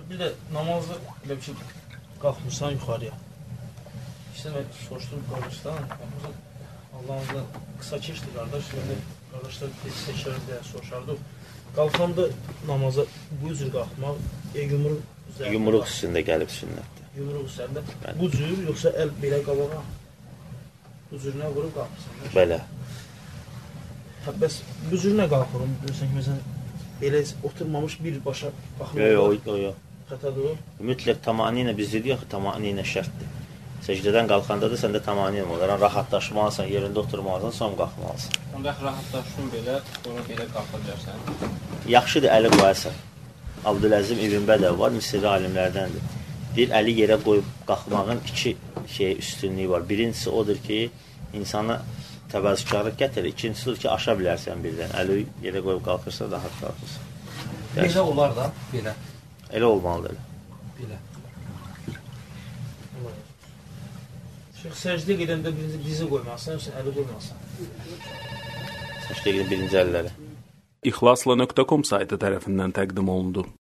bir də namazı elə bir şey qalxmışsan yuxarıya. İşte mən soruşdum qardaşdan, Allah'ımızdan qısa keçdi qardaş, qardaşlar təkrar deyə soruşardıq. Qalxanda namaza bu cür qalxmaq, yumruq üstündə gəlib sünnətdir. Yumruq üstündə. Bu cür, yoxsa əl belə qabağa? Bu cür nə qurub qalxırsan? Belə. Bəs bu cür nə qalxırım? Görürsən ki, məsələn, belə oturmamış bir başa baxılır. Yox. Xətadır o? Mütləq tamamıyla biz dedik axı, tamamıyla şərtdir. Səcdədən qalxanda da səndə tamamıyla olur. Rahatlaşmalısan, yerində oturmalısan, son qalxmalısan. Ancaq rahatlaşdın belə, sonra belə qalxa bilərsən. Yaxşıdır, əli qoyarsan. Abdüləzim İbn Bədəv var, Misirli alimlərdəndir. Deyir, əli yerə qoyub qalxmağın iki üstünlüyü var. Birincisi odur ki, insana təvəzzükarlıq gətirir. İkincisi odur ki, aşa bilərsən birdən. Əli yerə qoyub qalxırsa, rahat qalxırsan. Belə olar da, belə. Elə olmalıdır. Belə. Səcdə gedəndə birinci dizi qoymasan, yoxsa əli qoymasan? Səcdə gedən birinci əlləri. İxlasla.com saytı tərəfindən təqdim olundu.